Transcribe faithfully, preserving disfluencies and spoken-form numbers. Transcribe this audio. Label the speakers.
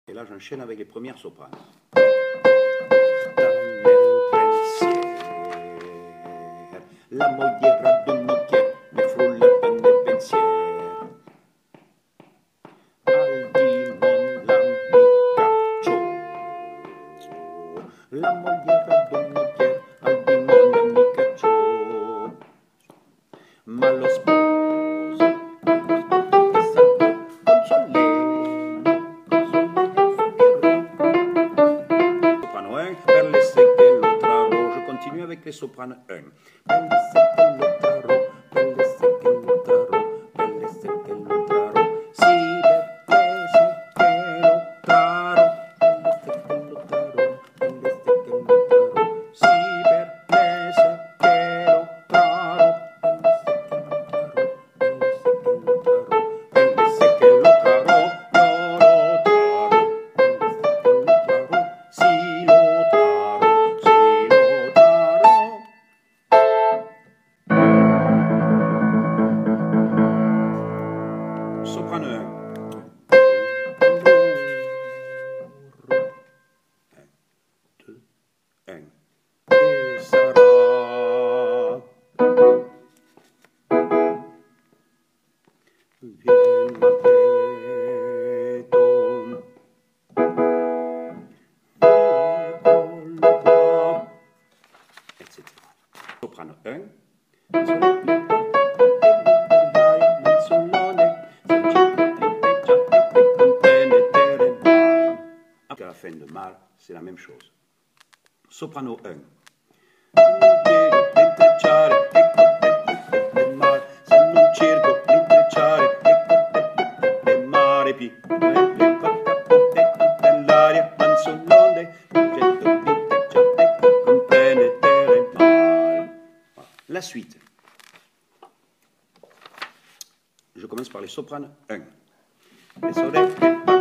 Speaker 1: Et là, j'enchaîne avec les premières sopranes. La mogliera d'un occhier mi frullata nel pensiero. Al dimon l'amicaggio. La mogliera d'un occhier al dimon l'amicaggio. Ma lo sposo, lo sposo che saltò con soleno, con soleno. Soprano un, per le secche lo trarò. Je continue avec les sopranes un. Per le secche lo trarò, per le secche lo trarò, per le secche lo trarò. Sì, per le secche lo trarò, per le secche lo trarò, per le secche lo trarò. Sì, per le secche lo trarò, per le secche lo trarò, per le secche lo trarò, per le secche lo trarò, io lo trarò, per le secche lo trarò, sì lo trarò, sì lo trarò. Soprano un. un, deux, un. Che sarà? Vien Macedon, eccolo qua, et cetera. Soprano un. À la fin de mal, c'est la même chose. Soprano un. La suite. Je commence par les sopranes un. Les